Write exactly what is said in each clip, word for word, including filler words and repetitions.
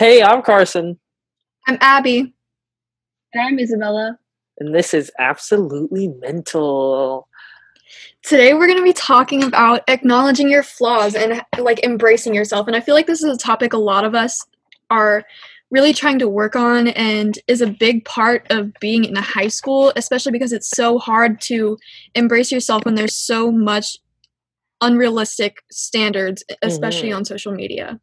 Hey, I'm Carson, I'm Abby. And I'm Isabella. and this is Absolutely Mental. Today we're going to be talking about acknowledging your flaws and like embracing yourself. And I feel like this is a topic a lot of us are really trying to work on and is a big part of being in a high school, especially because it's so hard to embrace yourself when there's so much unrealistic standards, especially Mhm. on social media.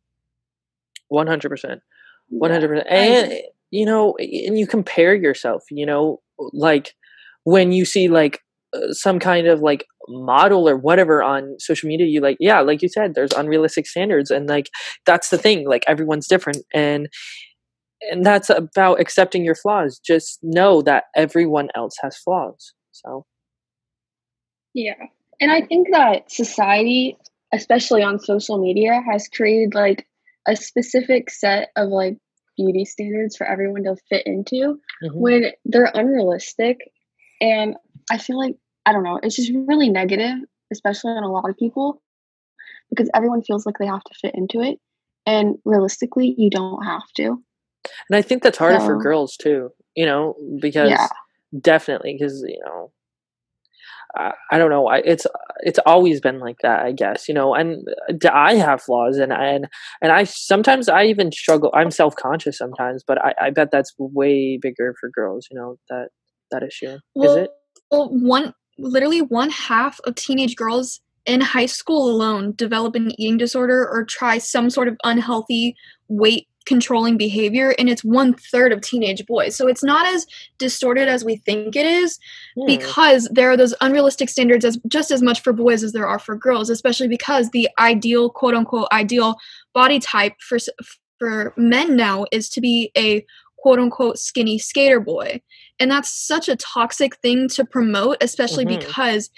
one hundred percent. Yeah, one hundred percent. I And, agree. you know, and you compare yourself, you know, like when you see like uh, some kind of like model or whatever on social media, you like, yeah, like you said, there's unrealistic standards. And like, that's the thing, like everyone's different. And, and that's about accepting your flaws. Just know that everyone else has flaws. So, Yeah. And I think that society, especially on social media, has created like a specific set of like beauty standards for everyone to fit into mhm. when they're unrealistic. And I feel like, I don't know, it's just really negative, especially on a lot of people, because everyone feels like they have to fit into it. And realistically, you don't have to. And I think that's harder for So, girls too, you know, yeah. because definitely, because, you know, I, I don't know. I, it's it's always been like that, I guess. You know, and d- I have flaws, and and and I sometimes I even struggle. I'm self conscious sometimes, but I, I bet that's way bigger for girls. You know that that issue is it? Well, well, one literally one half of teenage girls in high school alone develop an eating disorder or try some sort of unhealthy weight controlling behavior, and it's one third of teenage boys. So it's not as distorted as we think it is, Hmm. because there are those unrealistic standards as just as much for boys as there are for girls, especially because the ideal, quote unquote, ideal body type for s- for men now is to be a quote unquote skinny skater boy, and that's such a toxic thing to promote, especially Hmm. because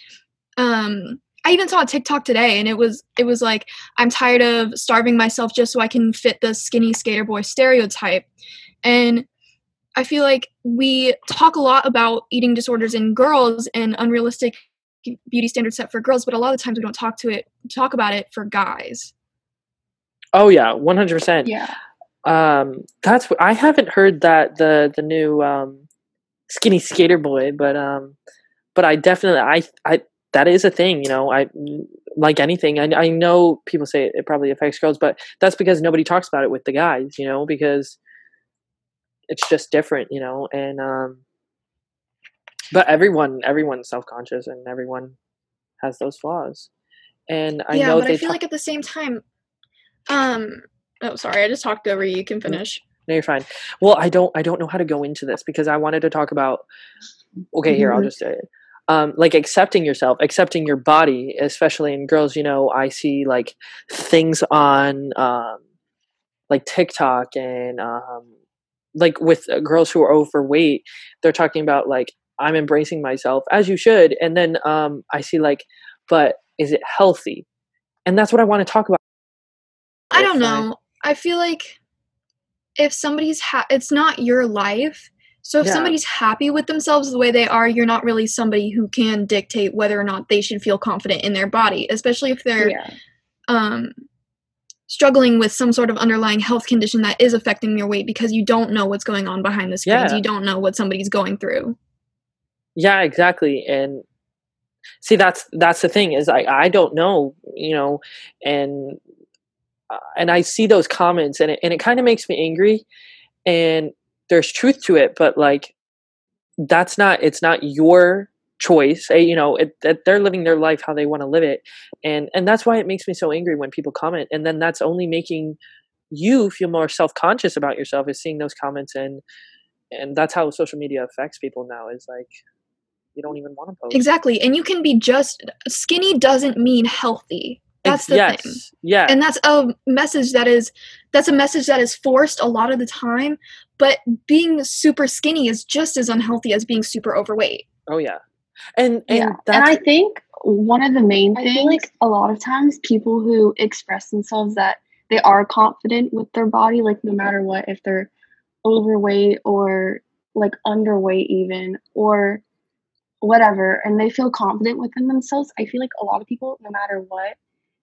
um I even saw a TikTok today, and it was it was like, I'm tired of starving myself just so I can fit the skinny skater boy stereotype. And I feel like we talk a lot about eating disorders in girls and unrealistic beauty standards set for girls, but a lot of times we don't talk to it talk about it for guys. Oh yeah, one hundred percent. Yeah. Um, that's what I haven't heard that the the new um skinny skater boy, but um, but I definitely I I that is a thing. You know, I like anything. I I know people say it, it probably affects girls, but that's because nobody talks about it with the guys. You know, because it's just different, you know, and um but everyone everyone's self-conscious and everyone has those flaws. And I Yeah, know but I they feel talk like at the same time, um oh sorry, I just talked over you. You can no, finish. you're fine. Well, I don't I don't know how to go into this because I wanted to talk about okay, here, I'll just say it. Um, like accepting yourself, accepting your body, especially in girls, you know, I see like things on um like TikTok and um like with uh, girls who are overweight, they're talking about like I'm embracing myself as you should, and then um I see like, but is it healthy? And that's what I want to talk about. I If don't I know. I feel like if somebody's ha- it's not your life. So if yeah, somebody's happy with themselves the way they are, you're not really somebody who can dictate whether or not they should feel confident in their body, especially if they're Yeah. um struggling with some sort of underlying health condition that is affecting their weight, because you don't know what's going on behind the screens. yeah, You don't know what somebody's going through. yeah, exactly. And see, that's that's the thing is I I don't know, you know, and uh, and I see those comments and it and it kind of makes me angry. And there's truth to it, but like that's not it's not your choice. eh, You know, it, that they're living their life how they want to live it, and and that's why it makes me so angry when people comment, and then that's only making you feel more self conscious about yourself is seeing those comments, and and that's how social media affects people now. Is like you don't even want to post. Exactly. And you can be just skinny doesn't mean healthy. Ex- That's the thing. yes, yeah, And that's a message that is that's a message that is forced a lot of the time, but being super skinny is just as unhealthy as being super overweight. oh yeah, and Yeah. and And that's I think one of the main I feel things, like a lot of times people who express themselves that they are confident with their body, like no matter what, if they're overweight or like underweight even, or whatever, and they feel confident within themselves, I feel like a lot of people, no matter what,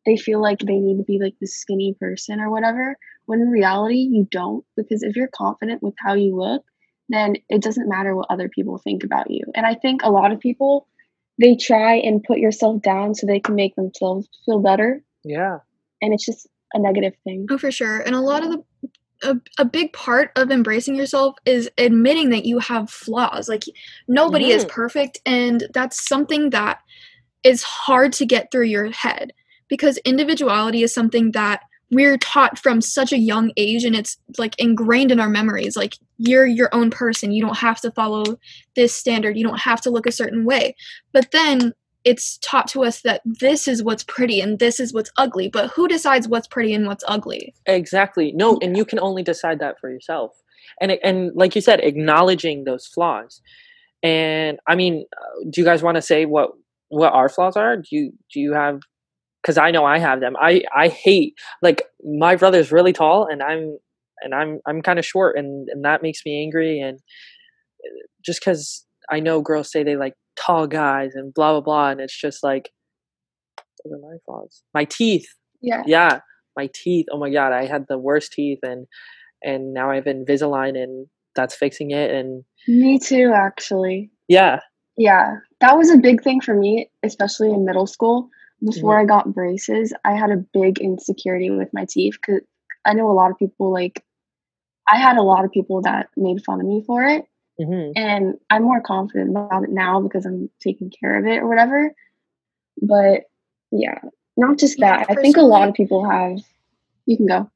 they feel like they need to be like this skinny person or whatever, when in reality you don't, because if you're confident with how you look, then it doesn't matter what other people think about you. And I think a lot of people, they try and put yourself down so they can make themselves feel better, Yeah. and it's just a negative thing. Oh, for sure. And a lot of the a, a big part of embracing yourself is admitting that you have flaws. Like, nobody is Mhm. perfect, and that's something that is hard to get through your head, because individuality is something that we're taught from such a young age, and it's like ingrained in our memories. Like, you're your own person, you don't have to follow this standard, you don't have to look a certain way. But then it's taught to us that this is what's pretty and this is what's ugly, but who decides what's pretty and what's ugly? Exactly. No, and you can only decide that for yourself. And it- and like you said, acknowledging those flaws. And I mean, uh, do you guys want to say what what our flaws are? Do you do you have? Because I know I have them. I I hate, like, my brother's really tall, and I'm and I'm I'm kind of short, and and that makes me angry. And just because I know girls say they like tall guys and blah blah blah, and it's just like, those are my flaws. My teeth. Yeah. Yeah, my teeth. Oh my god, I had the worst teeth, and and now I have Invisalign, and that's fixing it. And Me too, actually. yeah. Yeah, that was a big thing for me, especially in middle school. Before Mhm. I got braces, I had a big insecurity with my teeth, because I know a lot of people, like, I had a lot of people that made fun of me for it, Mhm. and I'm more confident about it now because I'm taking care of it or whatever. But yeah, not just Yeah, that. I think a personally, lot of people have. You can go.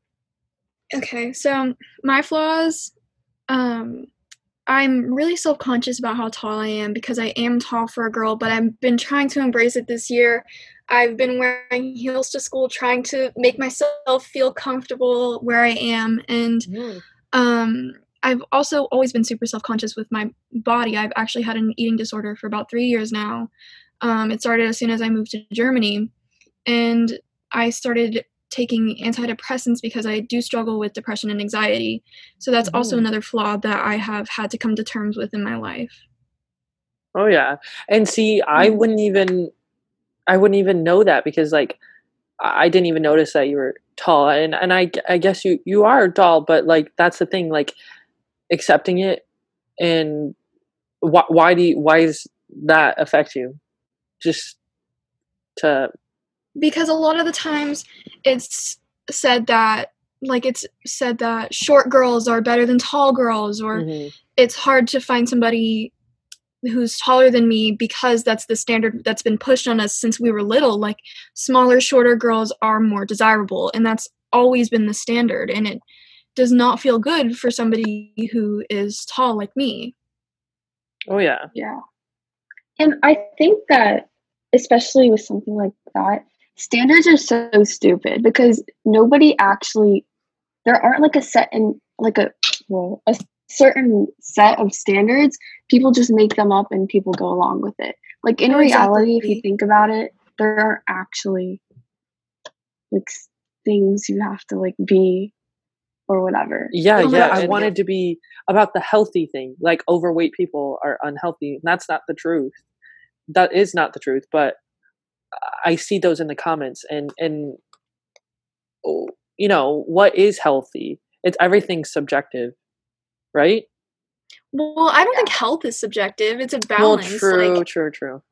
okay, so my flaws, um, I'm really self-conscious about how tall I am, because I am tall for a girl, but I've been trying to embrace it this year. I've been wearing heels to school, trying to make myself feel comfortable where I am, and Mhm. um, I've also always been super self-conscious with my body. I've actually had an eating disorder for about three years now. Um, it started as soon as I moved to Germany, and I started taking antidepressants because I do struggle with depression and anxiety. So that's also Mhm. another flaw that I have had to come to terms with in my life. Oh yeah. And see, I Mm. wouldn't even I wouldn't even know that, because like I I didn't even notice that you were tall, and and I g- I guess you you are tall, but like that's the thing, like accepting it. And why why do you, why does that affect you? Just to Because a lot of the times it's said that, like, it's said that short girls are better than tall girls, or Mhm. it's hard to find somebody who's taller than me because that's the standard that's been pushed on us since we were little. Like, smaller, shorter girls are more desirable, and that's always been the standard, and it does not feel good for somebody who is tall like me. Oh yeah. Yeah. And I think that, especially with something like that, standards are so stupid because nobody actually, there aren't like a set in, like a, well, a certain set of standards. People just make them up and people go along with it. Like, in Oh, reality, if you exactly. think about it, there aren't actually like s- things you have to like be or whatever. Yeah, Oh my yeah. I gosh, yeah. wanted to be about the healthy thing. Like overweight people are unhealthy. And that's not the truth. That is not the truth, but I see those in the comments, and and oh, you know, what is healthy? It's everything's subjective, right? Well, I don't think Yeah. health is subjective. It's a Well, balance. true, Like, true, true.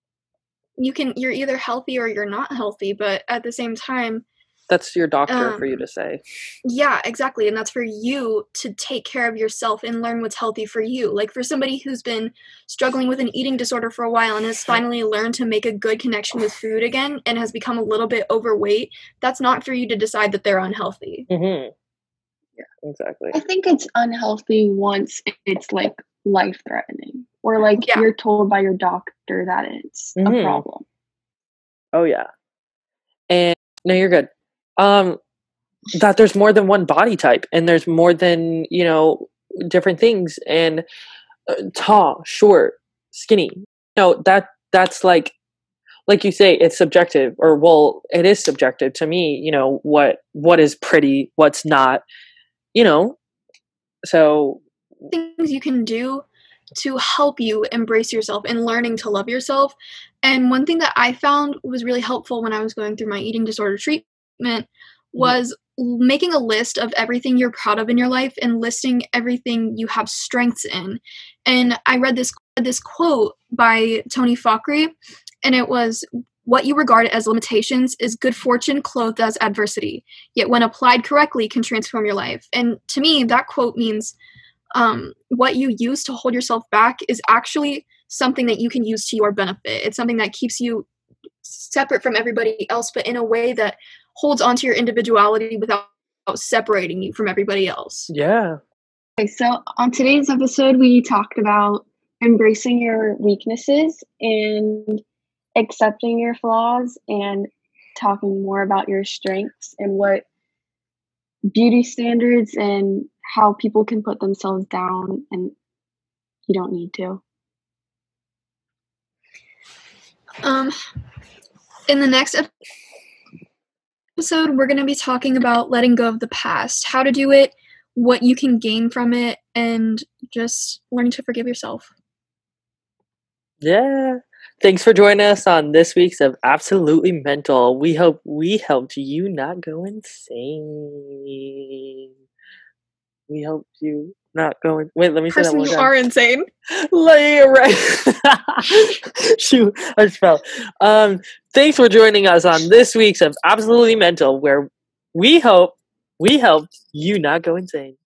you can you're either healthy or you're not healthy, but at the same time, That's your doctor for you um to say. yeah, exactly, and that's for you to take care of yourself and learn what's healthy for you. Like, for somebody who's been struggling with an eating disorder for a while and has finally learned to make a good connection with food again and has become a little bit overweight, that's not for you to decide that they're unhealthy. Mhm. Exactly. I think it's unhealthy once it's like life threatening or like Yeah. you're told by your doctor that it's a Mhm. problem. Oh yeah. And no, you're good. Um, that there's more than one body type, and there's more than, you know, different things, and uh, tall, short, skinny. No, that that's like like you say, it's subjective, or well, it is subjective to me. You know what what is pretty, what's not. You know, so Things you can do to help you embrace yourself and learning to love yourself. And one thing that I found was really helpful when I was going through my eating disorder treatment was mm-hmm. making a list of everything you're proud of in your life and listing everything you have strengths in. And I read this this quote by Tony Faucry, and it was, "What you regard as limitations is good fortune clothed as adversity, yet when applied correctly can transform your life." And to me, that quote means um, what you use to hold yourself back is actually something that you can use to your benefit. It's something that keeps you separate from everybody else, but in a way that holds onto your individuality without separating you from everybody else. Yeah. Okay, so on today's episode, we talked about embracing your weaknesses and accepting your flaws and talking more about your strengths and what beauty standards and how people can put themselves down, and you don't need to. Um, in the next episode, we're going to be talking about letting go of the past, how to do it, what you can gain from it, and just learning to forgive yourself. Yeah. Thanks for joining us on this week's of Absolutely Mental. We hope we helped you not go insane. We hope you not go in- Wait, let me Person, say that one you time. are insane. Like, right. Shoot, I just fell. Um, thanks for joining us on this week's of Absolutely Mental, where we hope we helped you not go insane.